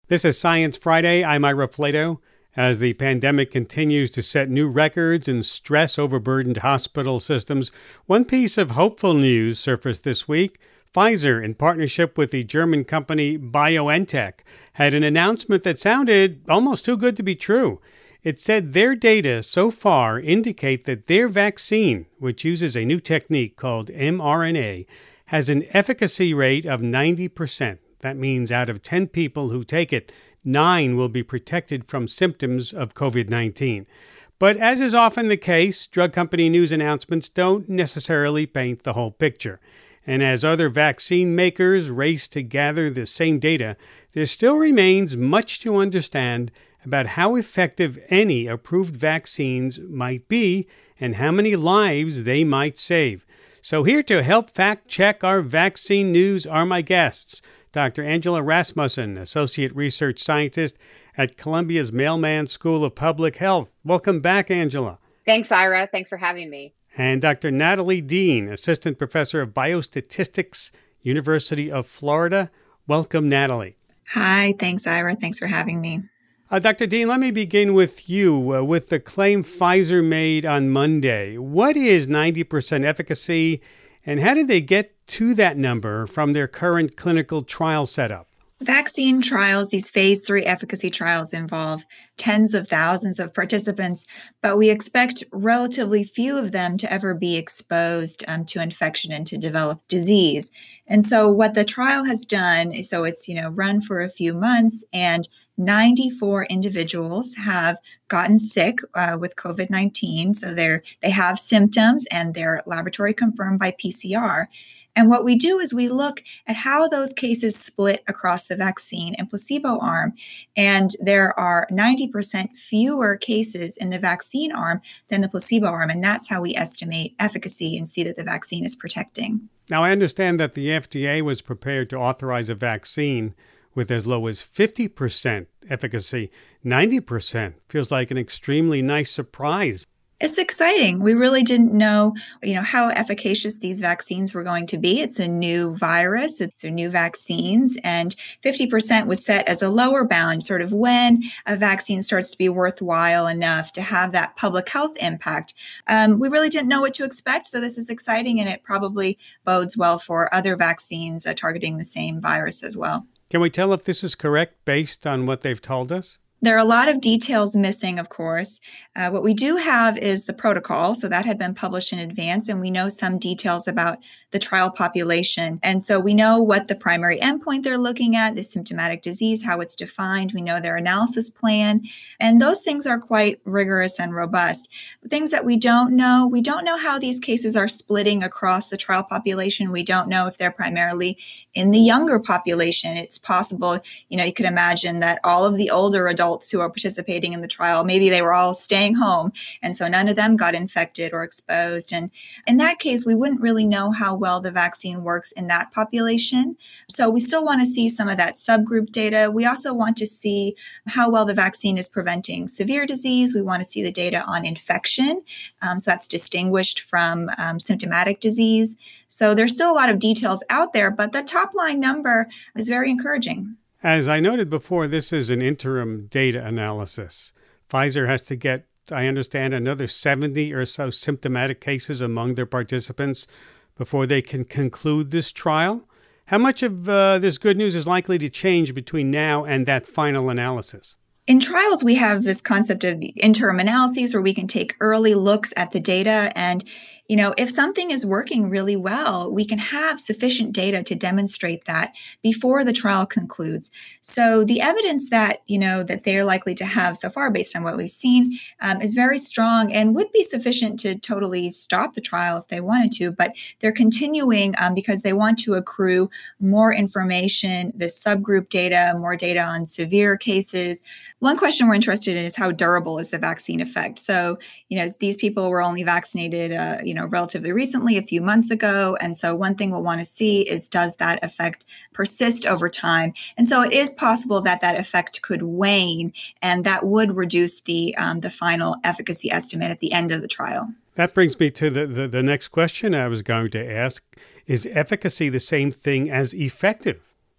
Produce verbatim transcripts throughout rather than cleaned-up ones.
This is Science Friday. I'm Ira Flato. As the pandemic continues to set new records and stress overburdened hospital systems, one piece of hopeful news surfaced this week. Pfizer, in partnership with the German company BioNTech, had an announcement that sounded almost too good to be true. It said their data so far indicate that their vaccine, which uses a new technique called mRNA, has an efficacy rate of ninety percent. That means out of ten people who take it, nine will be protected from symptoms of covid nineteen. But as is often the case, drug company news announcements don't necessarily paint the whole picture. And as other vaccine makers race to gather the same data, there still remains much to understand about how effective any approved vaccines might be and how many lives they might save. So here to help fact-check our vaccine news are my guests. Doctor Angela Rasmussen, Associate Research Scientist at Columbia's Mailman School of Public Health. Welcome back, Angela. Thanks, Ira. Thanks for having me. And Doctor Natalie Dean, Assistant Professor of Biostatistics, University of Florida. Welcome, Natalie. Hi. Thanks, Ira. Thanks for having me. Uh, Doctor Dean, let me begin with you. Uh, with the claim Pfizer made on Monday, what is ninety percent efficacy, and how did they get to that number from their current clinical trial setup? Vaccine trials, these phase three efficacy trials, involve tens of thousands of participants, but we expect relatively few of them to ever be exposed um, to infection and to develop disease. And so what the trial has done is, so it's, you know, run for a few months, and ninety-four individuals have gotten sick uh, with covid nineteen. So they're, they have symptoms and they're laboratory confirmed by P C R. And what we do is we look at how those cases split across the vaccine and placebo arm. And there are ninety percent fewer cases in the vaccine arm than the placebo arm. And that's how we estimate efficacy and see that the vaccine is protecting. Now, I understand that the F D A was prepared to authorize a vaccine with as low as fifty percent efficacy. ninety percent feels like an extremely nice surprise. It's exciting. We really didn't know, you know, how efficacious these vaccines were going to be. It's a new virus. It's a new vaccines. And fifty percent was set as a lower bound, sort of when a vaccine starts to be worthwhile enough to have that public health impact. Um, we really didn't know what to expect. So this is exciting, and it probably bodes well for other vaccines uh, targeting the same virus as well. Can we tell if this is correct based on what they've told us? There are a lot of details missing, of course. Uh, what we do have is the protocol. So that had been published in advance, and we know some details about the trial population. And so we know what the primary endpoint they're looking at, the symptomatic disease, how it's defined. We know their analysis plan. And those things are quite rigorous and robust. Things that we don't know, we don't know how these cases are splitting across the trial population. We don't know if they're primarily in the younger population. It's possible, you know, you could imagine that all of the older adults who are participating in the trial, maybe they were all staying home, and so none of them got infected or exposed. And in that case, we wouldn't really know how well the vaccine works in that population. So we still want to see some of that subgroup data. We also want to see how well the vaccine is preventing severe disease. We want to see the data on infection. Um, so that's distinguished from um, symptomatic disease. So there's still a lot of details out there, but the top line number is very encouraging. As I noted before, this is an interim data analysis. Pfizer has to get, I understand, another seventy or so symptomatic cases among their participants before they can conclude this trial. How much of uh, this good news is likely to change between now and that final analysis? In trials, we have this concept of the interim analyses where we can take early looks at the data. And, you know, if something is working really well, we can have sufficient data to demonstrate that before the trial concludes. So the evidence that, you know, that they're likely to have so far based on what we've seen um, is very strong and would be sufficient to totally stop the trial if they wanted to. But they're continuing um, because they want to accrue more information, the subgroup data, more data on severe cases. One question we're interested in is how durable is the vaccine effect? So, you know, these people were only vaccinated, uh, you know, relatively recently, a few months ago. And so one thing we'll want to see is, does that effect persist over time? And so it is possible that that effect could wane, and that would reduce the um, the final efficacy estimate at the end of the trial. That brings me to the, the, the next question I was going to ask. Is efficacy the same thing as effective?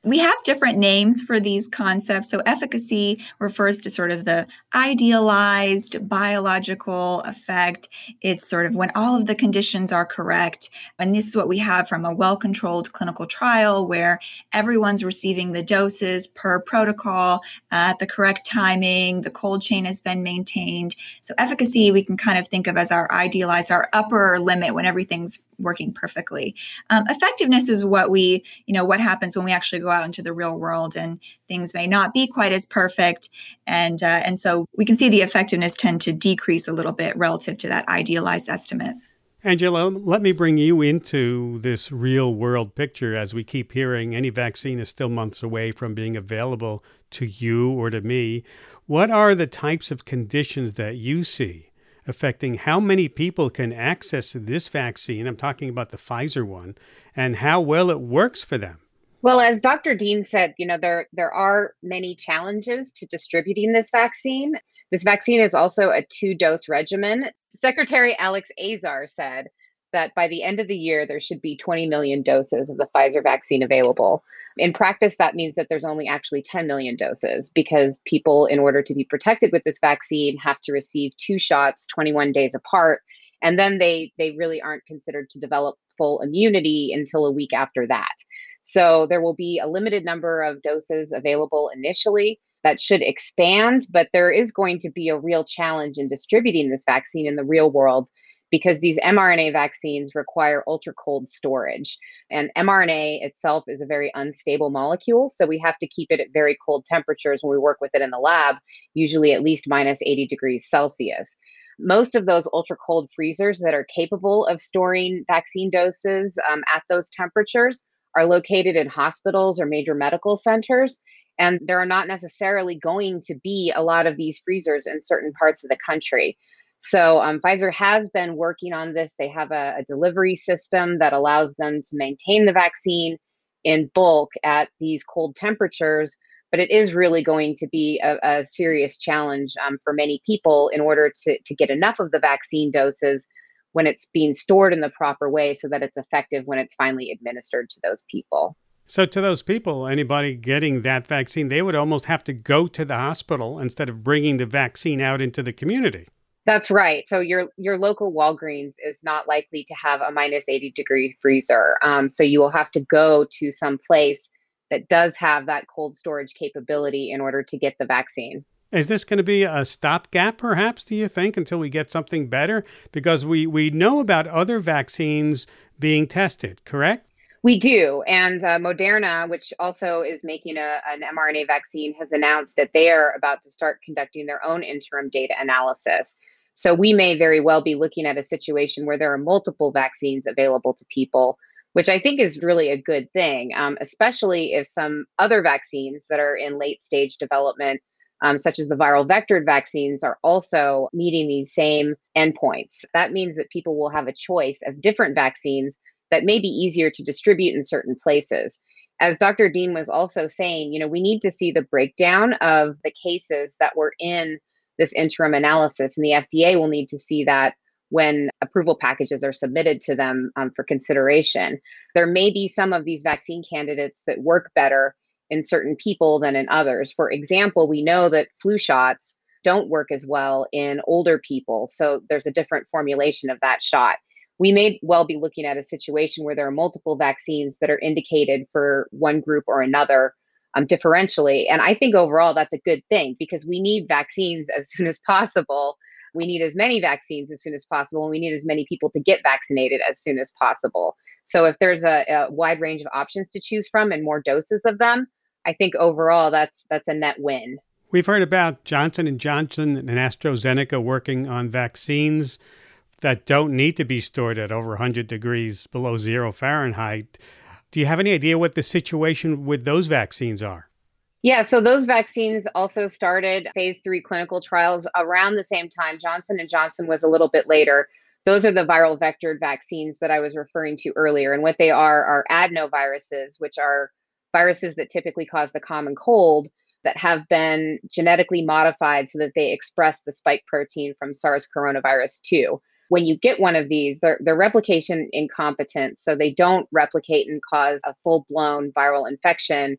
We have different names for these concepts. So efficacy refers to sort of the idealized biological effect. It's sort of when all of the conditions are correct. And this is what we have from a well-controlled clinical trial where everyone's receiving the doses per protocol at the correct timing. The cold chain has been maintained. So efficacy, we can kind of think of as our idealized, our upper limit when everything's working perfectly. Um, effectiveness is what we, you know, what happens when we actually go out into the real world and things may not be quite as perfect. And, uh, and so we can see the effectiveness tend to decrease a little bit relative to that idealized estimate. Angela, let me bring you into this real world picture. As we keep hearing, any vaccine is still months away from being available to you or to me. What are the types of conditions that you see affecting how many people can access this vaccine? I'm talking about the Pfizer one, and how well it works for them. Well, as Doctor Dean said, you know, there there are many challenges to distributing this vaccine. This vaccine is also a two-dose regimen. Secretary Alex Azar said that by the end of the year, there should be twenty million doses of the Pfizer vaccine available. In practice, that means that there's only actually ten million doses because people, in order to be protected with this vaccine, have to receive two shots twenty-one days apart. And then they, they really aren't considered to develop full immunity until a week after that. So there will be a limited number of doses available initially. That should expand, but there is going to be a real challenge in distributing this vaccine in the real world because these mRNA vaccines require ultra cold storage. And mRNA itself is a very unstable molecule, so we have to keep it at very cold temperatures when we work with it in the lab, usually at least minus eighty degrees Celsius. Most of those ultra cold freezers that are capable of storing vaccine doses um, at those temperatures are located in hospitals or major medical centers. And there are not necessarily going to be a lot of these freezers in certain parts of the country. So um, Pfizer has been working on this. They have a, a delivery system that allows them to maintain the vaccine in bulk at these cold temperatures. But it is really going to be a, a serious challenge um, for many people in order to, to get enough of the vaccine doses when it's being stored in the proper way so that it's effective when it's finally administered to those people. So to those people, anybody getting that vaccine, they would almost have to go to the hospital instead of bringing the vaccine out into the community. That's right. So your your local Walgreens is not likely to have a minus eighty degree freezer. Um, so you will have to go to some place that does have that cold storage capability in order to get the vaccine. Is this going to be a stopgap, perhaps, do you think, until we get something better? Because we, we know about other vaccines being tested, correct? We do. And uh, Moderna, which also is making a, an mRNA vaccine, has announced that they are about to start conducting their own interim data analysis. So we may very well be looking at a situation where there are multiple vaccines available to people, which I think is really a good thing, um, especially if some other vaccines that are in late stage development, um, such as the viral vectored vaccines, are also meeting these same endpoints. That means that people will have a choice of different vaccines that may be easier to distribute in certain places. As Doctor Dean was also saying, you know, we need to see the breakdown of the cases that were in this interim analysis, and the F D A will need to see that when approval packages are submitted to them um, for consideration. There may be some of these vaccine candidates that work better in certain people than in others. For example, we know that flu shots don't work as well in older people, so there's a different formulation of that shot. We may well be looking at a situation where there are multiple vaccines that are indicated for one group or another um, differentially. And I think overall that's a good thing because we need vaccines as soon as possible. We need as many vaccines as soon as possible, and we need as many people to get vaccinated as soon as possible. So if there's a, a wide range of options to choose from and more doses of them, I think overall that's that's a net win. We've heard about Johnson and Johnson and AstraZeneca working on vaccines that don't need to be stored at over one hundred degrees below zero Fahrenheit. Do you have any idea what the situation with those vaccines are? Yeah, so those vaccines also started phase three clinical trials around the same time. Johnson and Johnson was a little bit later. Those are the viral vectored vaccines that I was referring to earlier. And what they are are adenoviruses, which are viruses that typically cause the common cold that have been genetically modified so that they express the spike protein from SARS coronavirus two. When you get one of these, they're, they're replication incompetent, so they don't replicate and cause a full-blown viral infection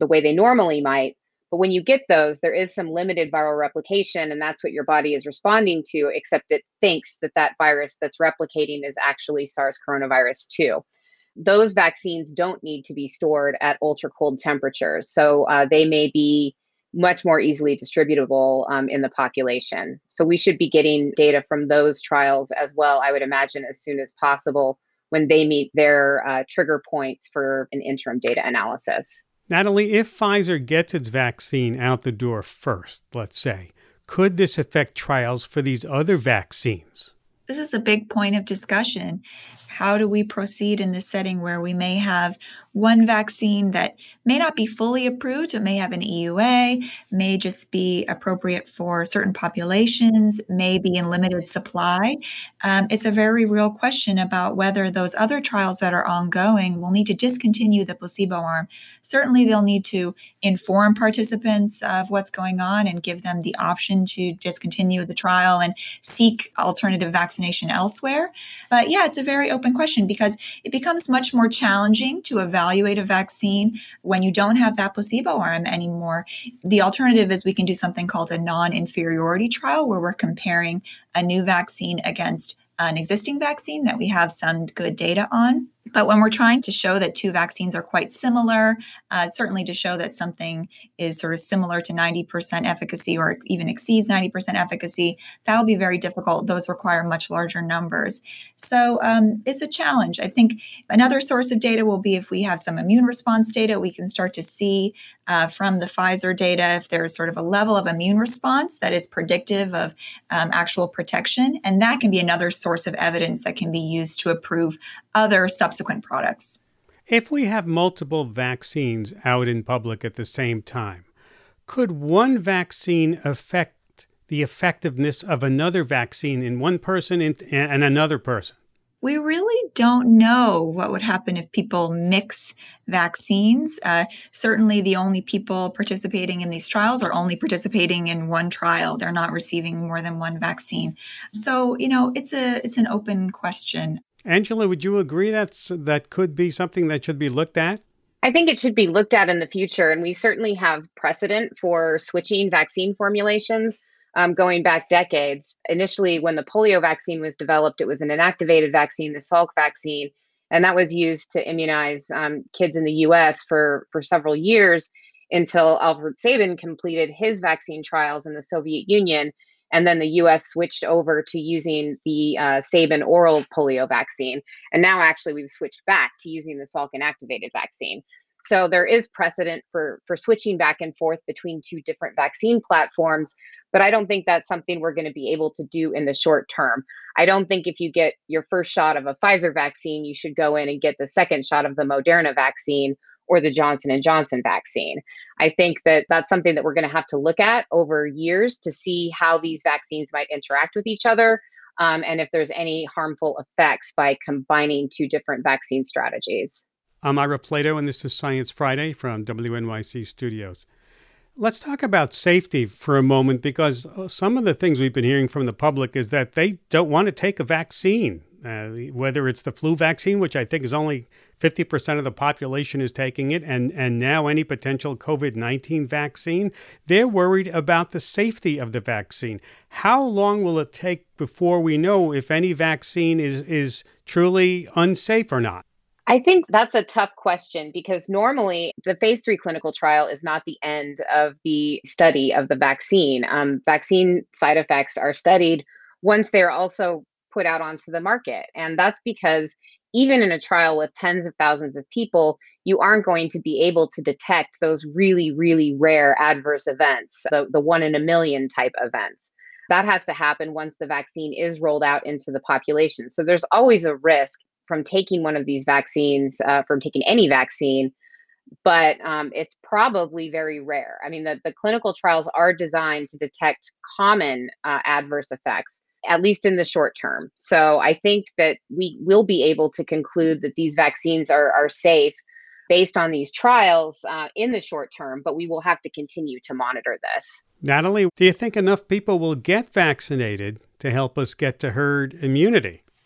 the way they normally might. But when you get those, there is some limited viral replication, and that's what your body is responding to, except it thinks that that virus that's replicating is actually SARS coronavirus two. Those vaccines don't need to be stored at ultra cold temperatures. So uh, they may be much more easily distributable um, in the population. So we should be getting data from those trials as well, I would imagine, as soon as possible when they meet their uh, trigger points for an interim data analysis. Natalie, if Pfizer gets its vaccine out the door first, let's say, could this affect trials for these other vaccines? This is a big point of discussion. How do we proceed in this setting where we may have one vaccine that may not be fully approved, it may have an E U A, may just be appropriate for certain populations, may be in limited supply? Um, it's a very real question about whether those other trials that are ongoing will need to discontinue the placebo arm. Certainly, they'll need to inform participants of what's going on and give them the option to discontinue the trial and seek alternative vaccination elsewhere. But yeah, it's a very open question because it becomes much more challenging to evaluate a vaccine when you don't have that placebo arm anymore. The alternative is we can do something called a non-inferiority trial where we're comparing a new vaccine against an existing vaccine that we have some good data on. But when we're trying to show that two vaccines are quite similar, uh, certainly to show that something is sort of similar to ninety percent efficacy or even exceeds ninety percent efficacy, that will be very difficult. Those require much larger numbers. So um, it's a challenge. I think another source of data will be if we have some immune response data, we can start to see uh, from the Pfizer data if there's sort of a level of immune response that is predictive of um, actual protection. And that can be another source of evidence that can be used to approve other subsequent products. If we have multiple vaccines out in public at the same time, could one vaccine affect the effectiveness of another vaccine in one person and, and another person? We really don't know what would happen if people mix vaccines. Uh, certainly, the only people participating in these trials are only participating in one trial. They're not receiving more than one vaccine. So, you know, it's a it's an open question. Angela, would you agree that's that could be something that should be looked at? I think it should be looked at in the future, and we certainly have precedent for switching vaccine formulations um, going back decades. Initially, when the polio vaccine was developed, it was an inactivated vaccine, the Salk vaccine, and that was used to immunize um, kids in the U S for, for several years until Alfred Sabin completed his vaccine trials in the Soviet Union. And then the U S switched over to using the uh, Sabin oral polio vaccine. And now actually we've switched back to using the Salk inactivated vaccine. So there is precedent for, for switching back and forth between two different vaccine platforms. But I don't think that's something we're going to be able to do in the short term. I don't think if you get your first shot of a Pfizer vaccine, you should go in and get the second shot of the Moderna vaccine or the Johnson and Johnson vaccine. I think that that's something that we're going to have to look at over years to see how these vaccines might interact with each other um, and if there's any harmful effects by combining two different vaccine strategies. I'm Ira Plato, and this is Science Friday from W N Y C Studios. Let's talk about safety for a moment, because some of the things we've been hearing from the public is that they don't want to take a vaccine, uh, whether it's the flu vaccine, which I think is only fifty percent of the population is taking it, and, and now any potential covid nineteen vaccine. They're worried about the safety of the vaccine. How long will it take before we know if any vaccine is, is truly unsafe or not? I think that's a tough question because normally the phase three clinical trial is not the end of the study of the vaccine. Um, vaccine side effects are studied once they're also put out onto the market. And that's because even in a trial with tens of thousands of people, you aren't going to be able to detect those really, really rare adverse events, the, the one in a million type events. That has to happen once the vaccine is rolled out into the population. So there's always a risk from taking one of these vaccines, uh, from taking any vaccine, but um, it's probably very rare. I mean, the, the clinical trials are designed to detect common uh, adverse effects, at least in the short term. So I think that we will be able to conclude that these vaccines are, are safe based on these trials uh, in the short term, but we will have to continue to monitor this. Natalie, do you think enough people will get vaccinated to help us get to herd immunity?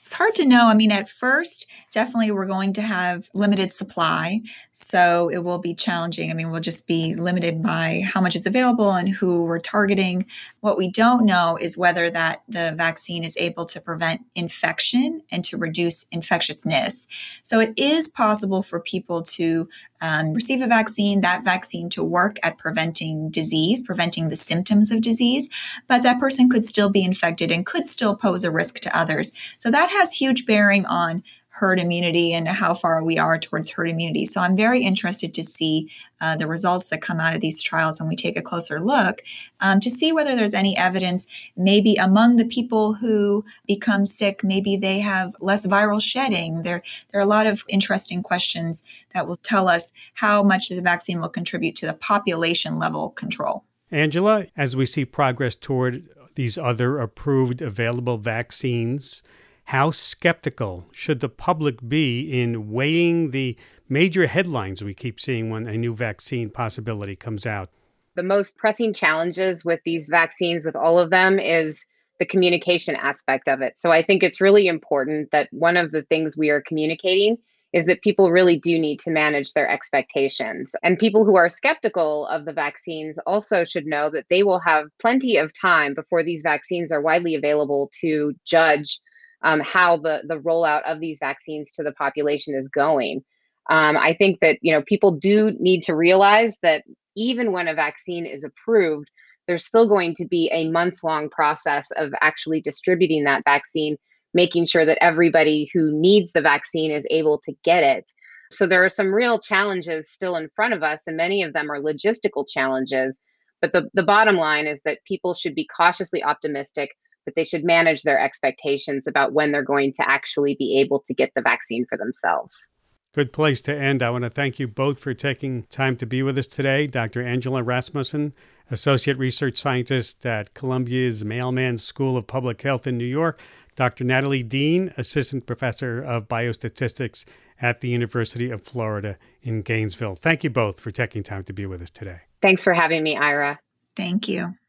It's hard to know. I mean, at first, definitely we're going to have limited supply. So it will be challenging. I mean, we'll just be limited by how much is available and who we're targeting. What we don't know is whether that the vaccine is able to prevent infection and to reduce infectiousness. So it is possible for people to um, receive a vaccine, that vaccine to work at preventing disease, preventing the symptoms of disease, but that person could still be infected and could still pose a risk to others. So that has huge bearing on herd immunity and how far we are towards herd immunity. So I'm very interested to see uh, the results that come out of these trials when we take a closer look um, to see whether there's any evidence maybe among the people who become sick, maybe they have less viral shedding. There, there are a lot of interesting questions that will tell us how much the vaccine will contribute to the population level control. Angela, as we see progress toward these other approved available vaccines, how skeptical should the public be in weighing the major headlines we keep seeing when a new vaccine possibility comes out? The most pressing challenges with these vaccines, with all of them, is the communication aspect of it. So I think it's really important that one of the things we are communicating is that people really do need to manage their expectations. And people who are skeptical of the vaccines also should know that they will have plenty of time before these vaccines are widely available to judge Um, how the, the rollout of these vaccines to the population is going. Um, I think that, you know, people do need to realize that even when a vaccine is approved, there's still going to be a months-long process of actually distributing that vaccine, making sure that everybody who needs the vaccine is able to get it. So there are some real challenges still in front of us, and many of them are logistical challenges. But the, the bottom line is that people should be cautiously optimistic, but they should manage their expectations about when they're going to actually be able to get the vaccine for themselves. Good place to end. I want to thank you both for taking time to be with us today. Doctor Angela Rasmussen, Associate Research Scientist at Columbia's Mailman School of Public Health in New York. Doctor Natalie Dean, Assistant Professor of Biostatistics at the University of Florida in Gainesville. Thank you both for taking time to be with us today. Thanks for having me, Ira. Thank you.